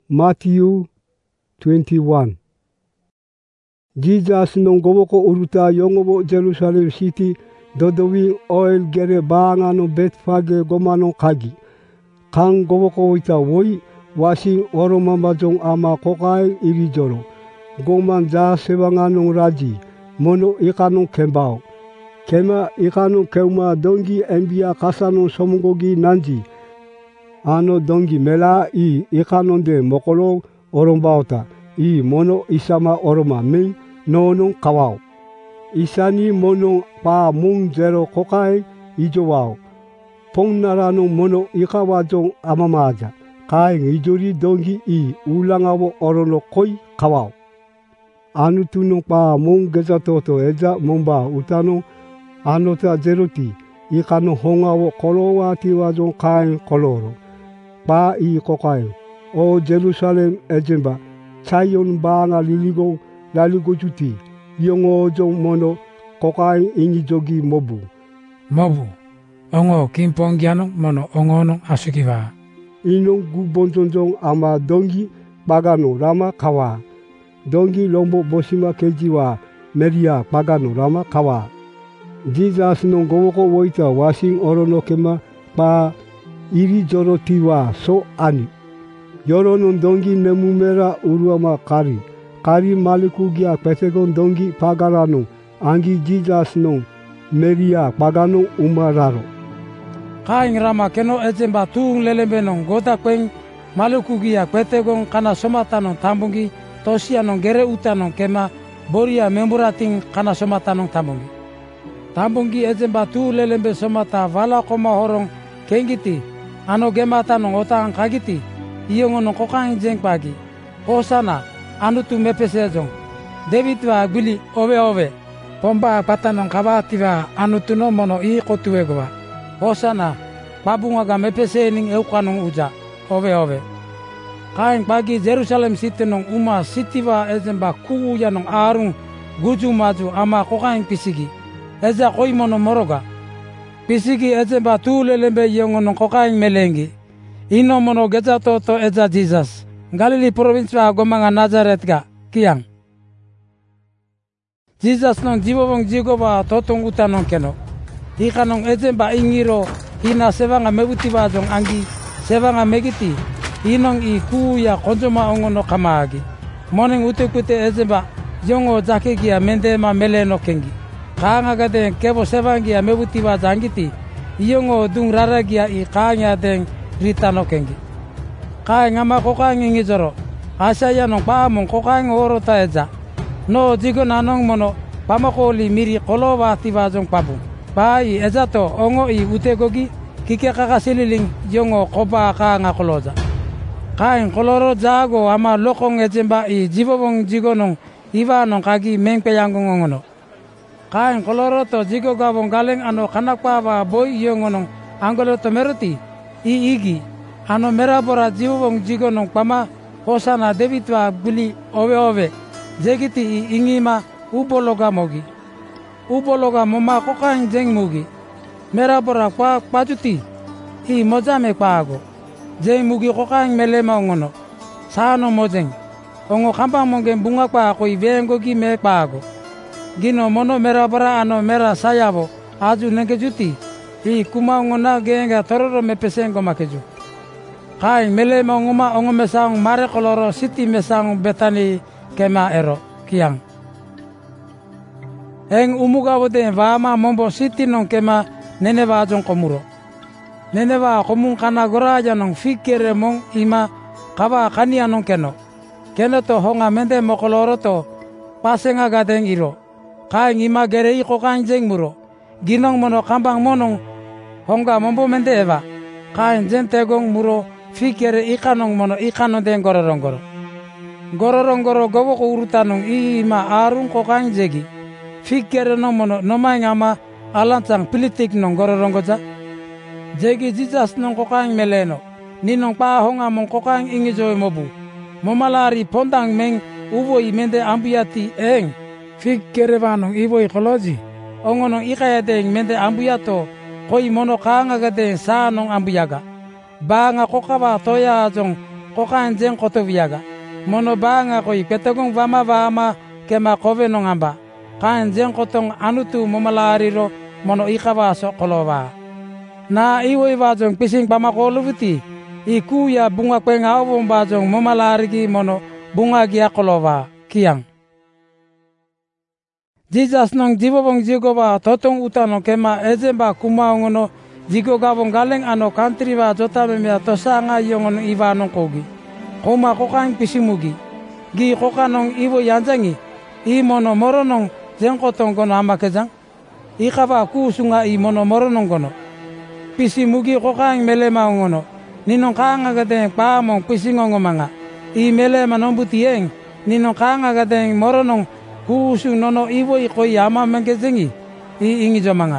Matthew 21. Jesus nong gowoko uruta yongobo Jerusalem city dodowi oil gere baanga no Bethphage gomano kagi. Kang gowoko ita woi washing oromamba jong ama kokai irijoro. Goman ja sewanganong raji mono ikanong kembao. Kema ikanong keuma dongi embia kasanong somungogi nanji. Ano dongi mela I ikanonde mokolo orombaota I mono isama oroma ming nonong kawao. Isani mono pa mung zero kokai ijowao. Pongnaranong mono ikawajong amamaja. Kaing ijori dongi I ulangawo orono koi kawao. Anu tunong pa mung gezatoto eja momba utano anota zeroti ikano hongawo kolowa tiwajong kaing koloro. Pa I kokai o Jerusalem ejemba chayon baanga liligong laligojuti yongo jong mono kokai ingi jogi mobu. Mobu ongo kimponggiano mono ongono asukiwa. Inong gubonjonjong ama dongi bagano rama kawa. Dongi lombo bosima kejiwa meria bagano rama kawa. Jesus nong gowoko woita washing orono kema pa iri joro tiwa so ani. Yoronon dongi nemumera uruama kari. Kari malikugia petegon dongi pagarano angi Jesus nong meria pagano umararo. Kaing rama keno ejemba tuung lelembe nong goda kweng malikugia petegon kana somatanong tambungi tosia nong gere utanong kema boria memurating kana somatanong tambungi. Tambungi ejemba tu lelembe somata vala koma horong kengiti ano gemata nong otang kagiti iyongo nong kokang jeng pagi hosana anu tu mepesejong David wa guli ove pomba patanong kabatiwa anu tu no mono I kotuwegowa hosana babunga ga mepesening eukanong uja ove kaing pagi Jerusalem city nong uma sitiwa ejemba kuya nong arung guju maju ama kokang pisigi eja koi mono moroga pisigi ejemba tu lelembe yongo nong kokaing melengi. Ino mono geja toto eja Jesus. Galili province wa gomanga Nazareth ga kiang. Jesus nong jibobong jigoba totong utanong keno. Ika nong ejemba ingiro ina sevanga mebutiwa jong angi sevanga megiti. Inong I kuya konjoma ongono kamagi. Morning utekute ejemba yongo jakegia mendema meleno kengi. Kaanga gadeng kebo sevangia mebutiwa jangiti iyongo dung raragia I kaanga deng ritano kengi. Kaanga ma kokaang ingi joro asaya nong paamong kokaang oro taeja no jigo nanong mono pamakoli miri kolowa tiwajong pabu pai ejato ongo I utegogi kike kakasililing yongo kopa kaanga koloja. Kaing koloro jago ama lokong ejemba I jibobong jigo nong iwa nong kagi mengpeyangong ongono. Kaing koloro to jigo gabong galeng ano kanakpa wa boy yongonong anggolo to meroti I igi ano merabora jibobong jigo nong pama hosana David wa guli ove jegiti I ingima ubologa mogi ubologa moma kokaing jeng mugi merabora kwa pajuti I mojame pago jeng mugi kokaing melema ongono sano mojeng ongo kampang mongen bunga pa ko ivengogi me pago. Gino mono merabara ano mera sayabo aju nengejuti I kuma ngona genga tororo mepesengo makeju. Kaing mele mongoma ongomesang mare koloro siti mesang betani kema ero kiang. Eng umuga wote vama mombo siti nong kema neneva jong komuro. Neneva komung kana goraja nong fikere mong ima kawa kania nong keno. Keno to honga mende mokoloro to pasenga gadeng iro. Kaing ima gere I kokaing jeng muro. Ginong mono kambang monong honga mombo mende eva. Kaing jen tegong muro fikere ikanong mono ikanon den gororongoro. Gororongoro gowoko urutanong ima arung kokaing jegi. Fikere nong mono nomay ngama alancang politik nong gororonggoja. Jegi Jesus nong kokaing meleno. Ninong pa honga mong kokaing ingi joe mobu. Momalari pondang meng uwo imende ambuyati eng. Fikere vanong iwo ikoloji ongonong ikaya deng mende ambuyato koi mono kaanga gadeng sa nong ambuyaga banga kokawa toya jong kokain jeng kotoviaga. Mono banga koi petogong vama kema kove nongamba. Kain jeng kotong anutu momalariro mono ikawa so kolova. Na iwo bajong pising pamakoluvuti. Iku ya bunga kwenga awong bajong momalarigi mono bunga gia kolova. Kiang. Jesus nong jibobong jigoba totong utano kema ezemba kumaongono jigo gabong galeng ano country wa jota memea tosanga yongono iwa nong kogi. Koma kokain pisimugi. Gi kokanong iwo yanjangi. I mono moronong jengkotong kono amakejang. Ikawa kusunga i mono moronong kono. Pisimugi kokain melema ongono. Ninong kanga gadeng paamong pisingongo manga. I melema nombutieng. Ninong kanga gadeng moronong kusung nono iwo ikoi ama mengejengi. I ingi jomanga.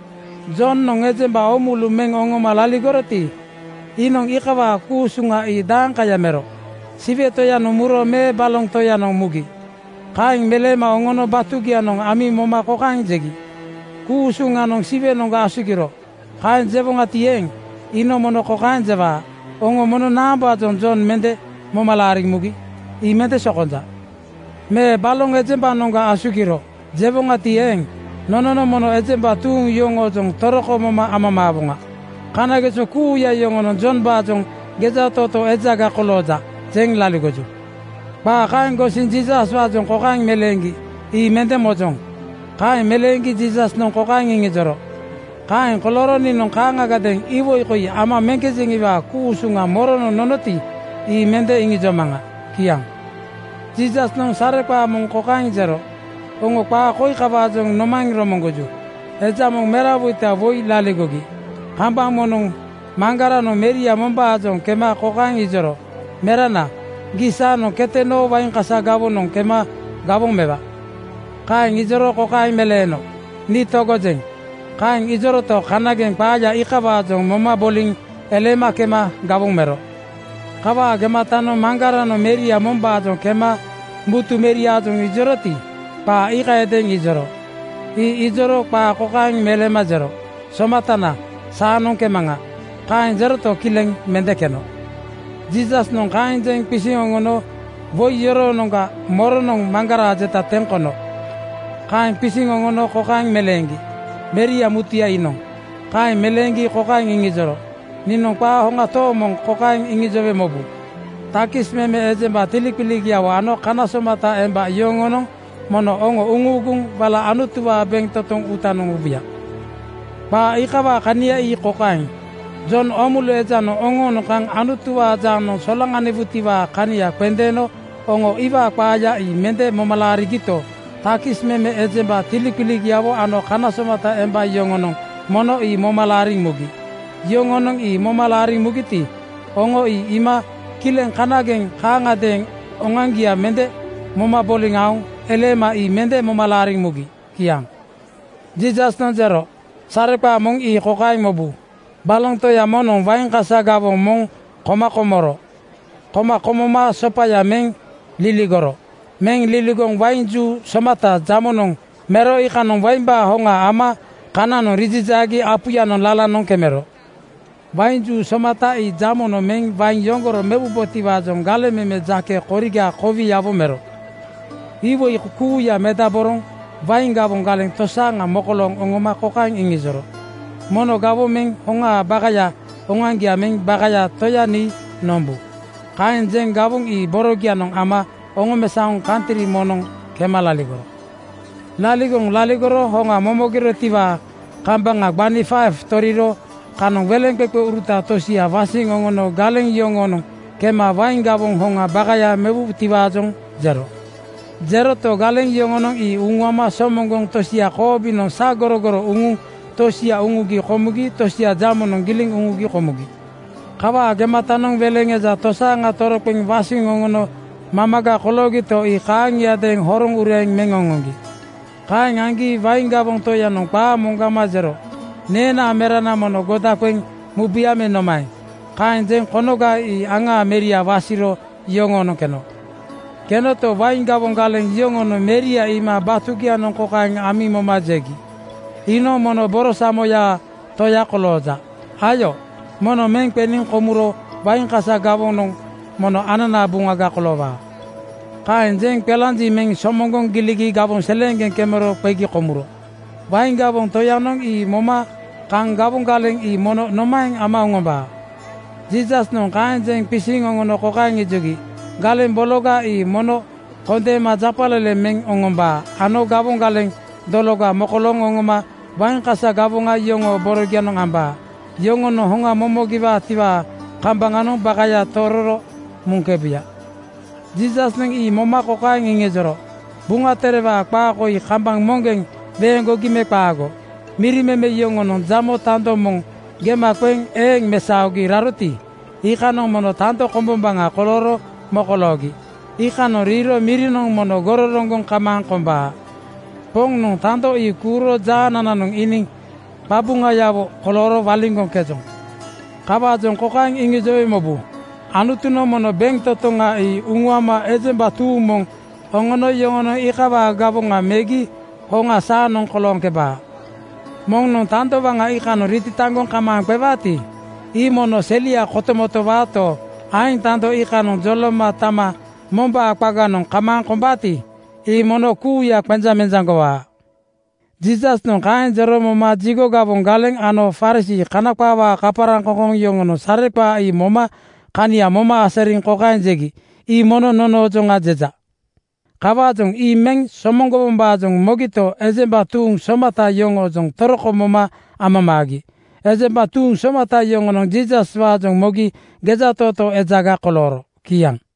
John nong ejemba omulu meng ongo malali goroti. Inong ikawa kusunga i dang kaya mero. Sive toya no muro me balong toya no mugi. Kaing melema ongono batugi anong ami moma kokaing jegi. Kusunga nong sive nong asugiro. Kaing jebonga tieng. Ino mono kokaing jeba. Ongo mono namba John mende momalaring mugi. I mende sokonja. Me balong ejemba nong asugiro. Jebonga tieng. Nono mono ejemba tung yongo jong toroko moma amamabunga. Kana geso kuya yongo no John bajong geja toto ejaga koloja. Jeng lali goju. Ba kain gosin Jesus bajong kokaing melengi. I mende mojong. Kain melengi Jesus nong kokaing ingi joro. Kain koloro ni nong kanga gadeng iwo ikoi ama mengkejengi ba kusunga morono nonoti. I mende ingi jomanga. Kiang. Jesus nong sarepa mong kokaing jero. Ongo pa koi kabajong nomang romongoju. Eja mong merabuita voi lali gogi. Kambang monong mangara no meria mombajong kema kokaing ijoro. Merana gisa no kete no wain kasa gabong nong kema gabong meba. Kaing ijoro kokaing meleno. Ni togojeng. Kaing ijoro to kanageng paya ikabajong moma boling elema kema gabong mero. Kawa gematano mangara no meria mombajong kema mutu meria jong ijoroti. Pa ika edeng ijoro. I ijoro pa kokaing melema jero. Somatana saanong kemanga. Kaing jero to kileng mendekeno. Jesus nong kain jeng pisingongono voi yoro nongka moro nong mangara jeta tengkono. Kain pisingongono kokaing melengi. Meria mutia inong. Kain melengi kokaing ingijoro. Ninong pa honga to mong kokaing ingijove mobu. Takis meme ejemba tilikpiliki awano kana somata emba yongonong mono ongo ungugung bala anutua beng totong utanong ubia. Pa ikawa kania i kokaing. John omulu ejano ongo no kang anutua jano solangane vutiwa kania pendeno ongo iwa paya i mende momalari gito. Takis meme ejemba tilikpiliki awo ano kana somata emba yongonong mono i momalari mugi. Yongonong i momalari mugiti. Ongo i ima kileng kanageng kangadeng ongangia mende moma bolingaung elema i mende momalari mugi. Kiang. Jesus no jero. Sarepa mong i kokaing mobu. Balong toya monong wain kasa gabong mong koma komoro. Koma komoma sopaya meng liligoro. Meng liligong wain ju somata jamonong mero ikanong wain ba honga ama kanano rijijagi apuyanong lalanong kemero. Wain ju somata i jamono meng wain yongoro mebuboti wajong gale meme jake koriga kovi yavo mero. Iwo ikuku ya metaborong wain gabong galeng tosanga mokolong ongoma kokaing ingizoro. Mono gabo meng honga bagaya ongangia meng bagaya toya ni nombu. Kain jeng gabong i borogia nong ama ongomesaong kantiri monong kema laligoro. Laligoro honga momogiro tiwa kambanga bani 5 toriro kanong weleng pepe uruta tosia wasing ongono galeng yongono kema wain gabong honga bagaya mebu tiwa jong jero. Jero to galeng yongono i ungwama somongong tosia kobi nong sa goro ungu tosia ungugi komugi tosia jamonong giling ungugi komugi. Kawa gematanong welenge za tosa nga toropeng wasing ongono mamaga kologi to i kaang yadeng horong ureng mengongongi. Kaang angi wain gabong to yanong pa mongama jero. Nena merana mono godakweng mubiame nomai. Kaang jeng konoga i anga meria wasiro yongono keno. Keno to wain gabong galeng yongono meria ima batukia nong kokaing ami momajegi. Ino mono borosa moya toya koloja. Ayo, mono meng pening komuro wain kasa gabong nong mono anana bunga ga kolova. Kain jeng pelanji meng somongong giligi gabong selenggen kemero pegi komuro. Baing gabong toyanong i moma kang gabong galeng i mono nomaing ama ngomba. Jesus nong kain jeng pising ongono kokaing ijogi. Galeng bologa i mono konde ma japalele meng ongomba. Ano gabong galeng dologa mokolong ongoma baing kasa gabonga yongo borogianong amba. Yongo no honga momogiba tiba kambanganong bakaya tororo mungkebiya. Jesus neng i moma kokaing ingejoro. Bunga tereba kpaako i kambang monggeng bengo gime kpaako. Mirimeme yongo non jamo tando mong gema kweng eng mesaugi raruti. Ikanong mono tanto kombombanga koloro mokologi. Ikano riro mirinong mono gororonggong kamang komba. Pong nung tanto i kuro janana nung ining babunga yabo koloro walinggong kejong. Kabajong kokaing ingejoy mobu. Anutuno mono beng totonga i unguama ejemba tuumong ongono yongono ikaba gabonga megi honga sanong kolong keba. Mong nung tanto banga ikano riti tanggong kamang pebati. I mono selia kotomoto wato aing tanto ikano joloma tama momba akpaganong kamang kombati. I mono kuya penjamenjanggowa. Jesus nung kain jeromo ma jigo gabong galeng ano farisi kanakpawa kaparang kokong yongono sarepa i moma kania moma asering kokain jegi. I mono nono jonga jeja. Kabajong i meng somonggo jong mogito ejemba tung somata yongo jong toroko moma amamagi. Ejemba tung somata yongo nong Jesus wa jong mogi geja toto ejaga koloro. Kiang.